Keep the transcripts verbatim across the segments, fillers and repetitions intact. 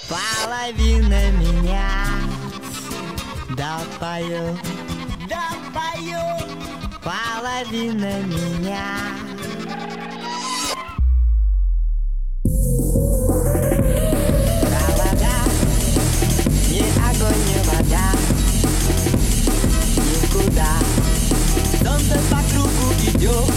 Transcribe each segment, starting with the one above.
Половина меня допою, допою, половина меня. Провода, ни огонь, ни вода, никуда. Солнце по кругу идет,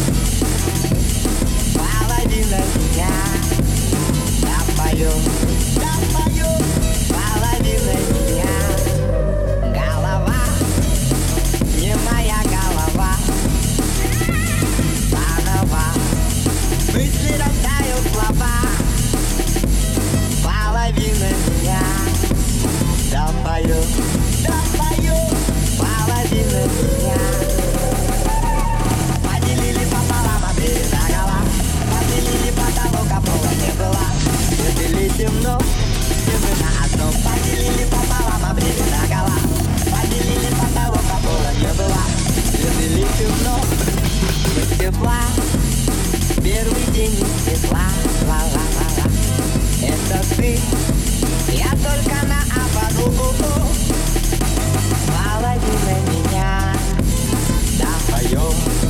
половина меня допою, допою, половина меня. Голова, не моя голова, заново мысли рождают слова. Половина меня допою, допою, половина меня. Поделили пополам, обрели догола, поделили потолок, а пола не было. Если темно, стены на одном. Поделили пополам, обрели догола, поделили потолок, а пола не было. Если темно, без тепла, первый день без тепла. Ла-ла-ла-ла. Это ты, я только на ободу. Половина меня допою.